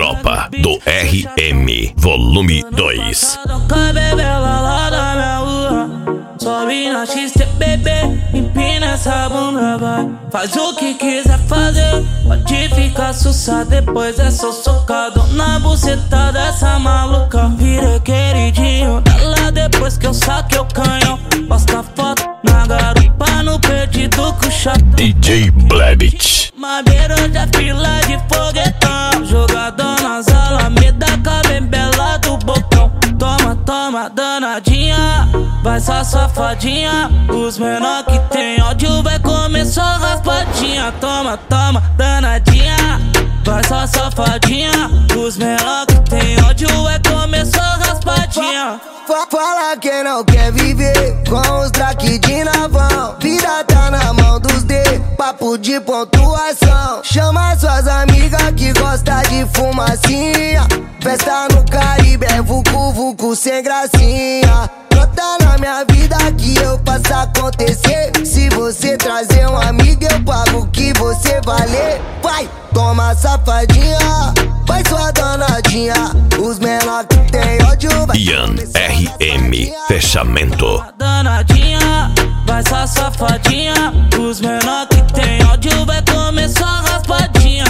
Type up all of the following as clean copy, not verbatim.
Tropa do RM, volume 2. Sobe na XT, bebê, empina essa bunda, vai. Faz o que quiser fazer, pode ficar sussa. Depois é só socado na buceta dessa maluca. Virei queridinho dela depois que eu saquei o canhão. Posta foto na garupa no perdido com o chatão. DJ Blebit. Madeira já fila de foguetão. Jogador nas alamedas, bem bela do bocão. Toma, toma, danadinha, vai só safadinha. Os menor que tem ódio vai comer só raspadinha. Toma, toma, danadinha, vai só safadinha. Os menor que tem ódio vai comer só raspadinha. Fala quem não quer viver com os traques de navão. Vida tá na mão dos D, papo de pontuação. Chama suas amigas que gosta de fumacinha. Festa no Caribe é vucu vucu sem gracinha. Brota na minha vida que eu faço acontecer. Se você trazer um amigo eu pago o que você valer. Vai, toma safadinha, vai sua danadinha. Os menor que tem ódio vai Ian RM, fechamento. Danadinha, vai só safadinha. Os menor que tem ódio vai comer só raspadinha.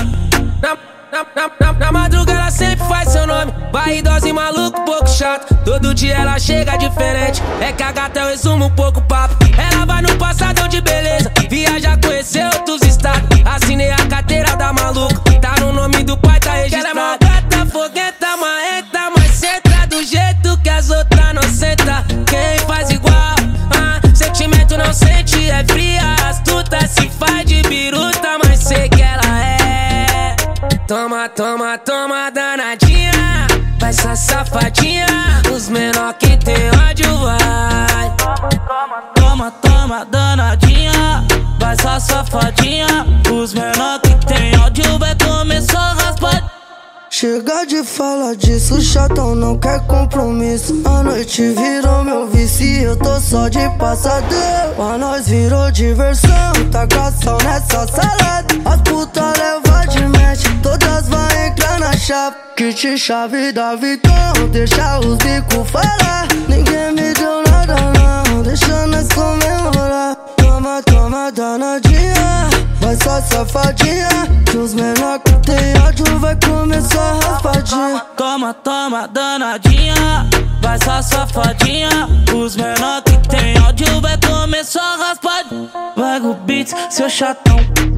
Na madrugada ela sempre faz seu nome. Vai idosa e maluco, pouco chato. Todo dia ela chega diferente. É que a gata eu resumo um pouco o papo. Ela vai no passadão de beleza, viaja, conhecer outros estados. Assinei a carteira da maluca, tá no nome do pai, tá registrado. Ela é mó gata, fogueta, marreta, mas senta do jeito que as outras não senta. Quem faz igual, sentimento não sente, é fria, astuta, se faz de biruta, mas sei que ela é. Toma, toma, toma, danadinha, vai só safadinha. Os menor que tem ódio vai. Toma, toma, danadinha, vai só safadinha. Os menor que tem ódio vai comer só raspadinha. Chega de falar disso, chatão não quer compromisso. A noite virou meu vício e eu tô só de passadeiro. Pra nós virou diversão, tacação nessa salada. As puta leva de match, todas vai entrar na chave. Kit chave da Vitão, deixa os bicos falar. Ninguém me deu nada não, deixa nós comemorar. Toma, toma, danadinha, vai só safadinha. Que os menor que tem ódio vai comer só raspadinha. Toma, toma, danadinha, vai só safadinha. Os menor que tem ódio vai comer só raspadinha. Vai o beats, seu chatão.